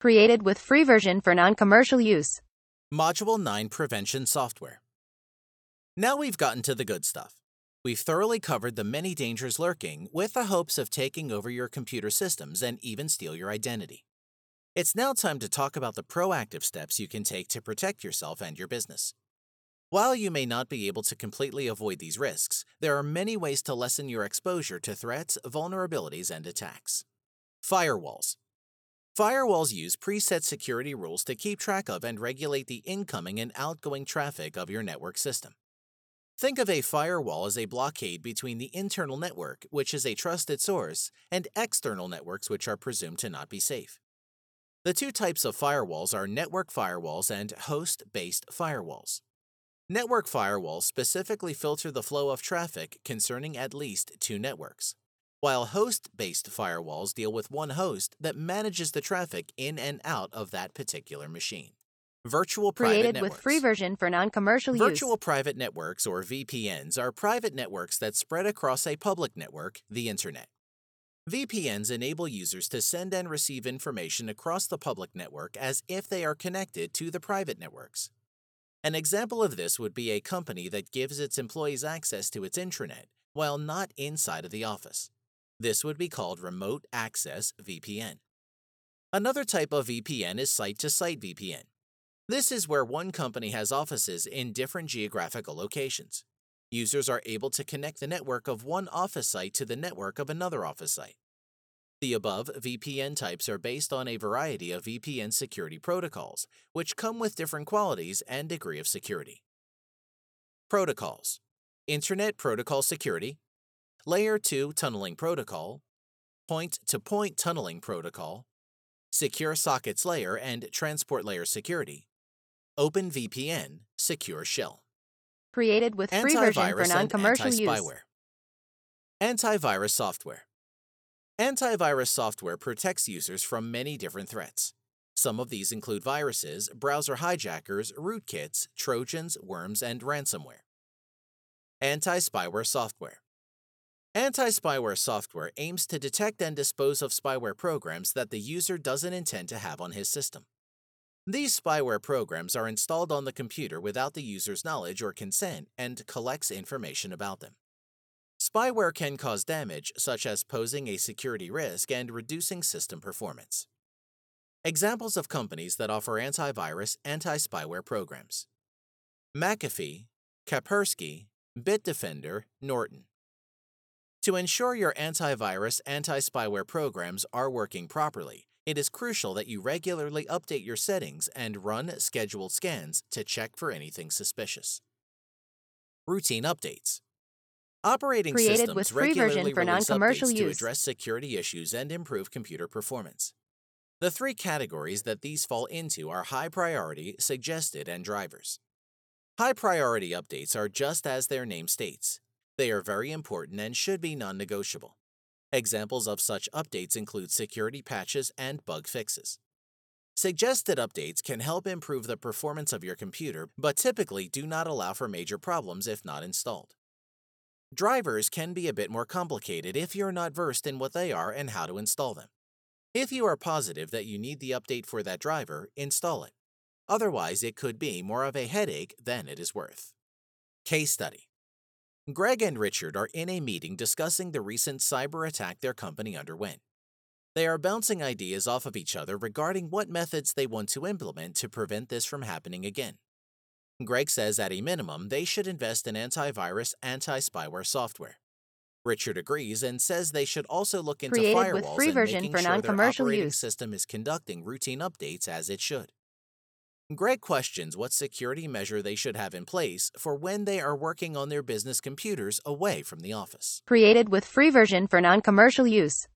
Created with free version for non-commercial use. Module 9 Prevention Software. Now we've gotten to the good stuff. We've thoroughly covered the many dangers lurking with the hopes of taking over your computer systems and even steal your identity. It's now time to talk about the proactive steps you can take to protect yourself and your business. While you may not be able to completely avoid these risks, there are many ways to lessen your exposure to threats, vulnerabilities, and attacks. Firewalls. Firewalls use preset security rules to keep track of and regulate the incoming and outgoing traffic of your network system. Think of a firewall as a blockade between the internal network, which is a trusted source, and external networks, which are presumed to not be safe. The two types of firewalls are network firewalls and host-based firewalls. Network firewalls specifically filter the flow of traffic concerning at least two networks, while host-based firewalls deal with one host that manages the traffic in and out of that particular machine. Virtual private Created networks. with free version for non-commercial use. Virtual private networks, or VPNs, are private networks that spread across a public network, the Internet. VPNs enable users to send and receive information across the public network as if they are connected to the private networks. An example of this would be a company that gives its employees access to its intranet while not inside of the office. This would be called Remote Access VPN. Another type of VPN is Site-to-Site VPN. This is where one company has offices in different geographical locations. Users are able to connect the network of one office site to the network of another office site. The above VPN types are based on a variety of VPN security protocols, which come with different qualities and degree of security. Protocols: Internet Protocol Security, Layer 2 Tunneling Protocol, Point-to-Point Tunneling Protocol, Secure Sockets Layer and Transport Layer Security, OpenVPN Secure Shell. Created with free version for non-commercial use. Anti-spyware. Antivirus software. Antivirus software protects users from many different threats. Some of these include viruses, browser hijackers, rootkits, trojans, worms, and ransomware. Anti-spyware software. Anti-spyware software aims to detect and dispose of spyware programs that the user doesn't intend to have on his system. These spyware programs are installed on the computer without the user's knowledge or consent and collects information about them. Spyware can cause damage, such as posing a security risk and reducing system performance. Examples of companies that offer antivirus, anti-spyware programs: McAfee, Kaspersky, Bitdefender, Norton. To ensure your antivirus, anti-spyware programs are working properly, it is crucial that you regularly update your settings and run scheduled scans to check for anything suspicious. Routine updates. Operating Created systems with free version regularly for release non-commercial updates to use. address security issues and improve computer performance. The three categories that these fall into are high priority, suggested, and drivers. High priority updates are just as their name states. They are very important and should be non-negotiable. Examples of such updates include security patches and bug fixes. Suggested updates can help improve the performance of your computer, but typically do not allow for major problems if not installed. Drivers can be a bit more complicated if you're not versed in what they are and how to install them. If you are positive that you need the update for that driver, install it. Otherwise, it could be more of a headache than it is worth. Case study. Greg and Richard are in a meeting discussing the recent cyber attack their company underwent. They are bouncing ideas off of each other regarding what methods they want to implement to prevent this from happening again. Greg says at a minimum they should invest in antivirus, anti-spyware software. Richard agrees and says they should also look into Created with firewalls free and version making for sure their non-commercial operating use. system is conducting routine updates as it should. Greg questions what security measure they should have in place for when they are working on their business computers away from the office. Created with free version for non-commercial use.